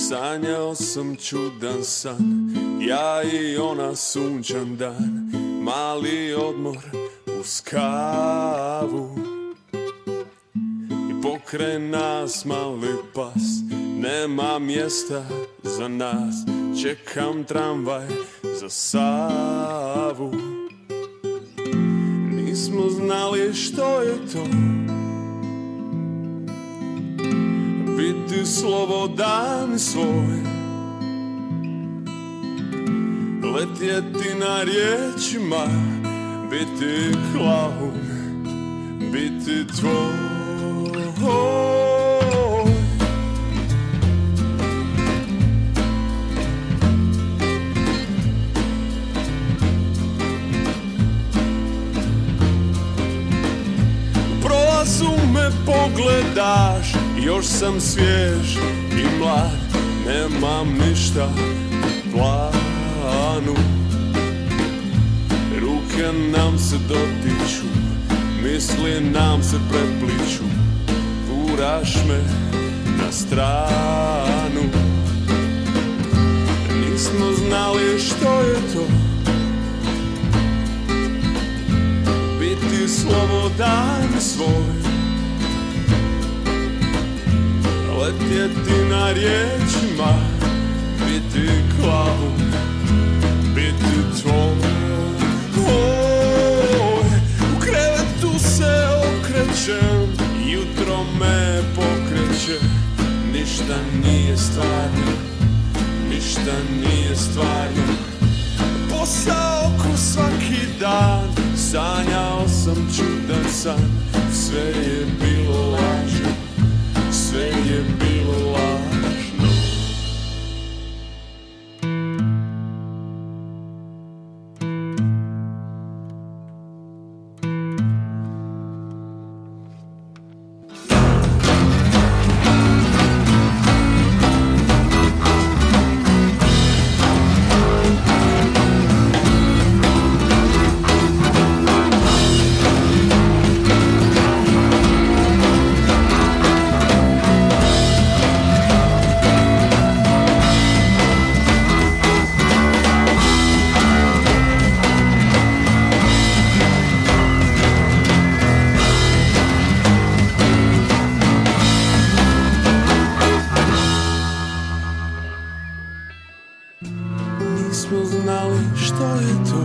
Sanjao sam čudan san, ja i ona sunčan dan, mali odmor uz kavu. I pokraj nas mali pas, nema mjesta za nas, čekam tramvaj za Savu. Nismo znali što je to biti slobodan svoj, letjeti na riječima, biti klaun, biti tvoj. U prolazu me pogledaš, još sam svjež i mlad, nemam ništa u planu. Ruke nam se dotiču, misli nam se prepliču, guraš me na stranu. Nismo znali što je to biti slobodan svoj, letjeti na riječima, biti klaun, biti tvoj. U krevetu se okrećem, jutro me pokreće, ništa nije stvarno, ništa nije stvarno. Posao ko svaki dan, sanjao sam čudan san, sve je bilo lažno, sve je bilo lažno. Nismo znali što je to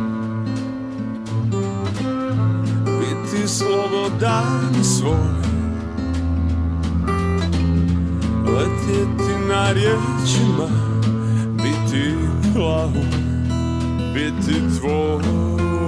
biti slobodan svoj, letjeti na riječima, biti klaun, biti tvoj.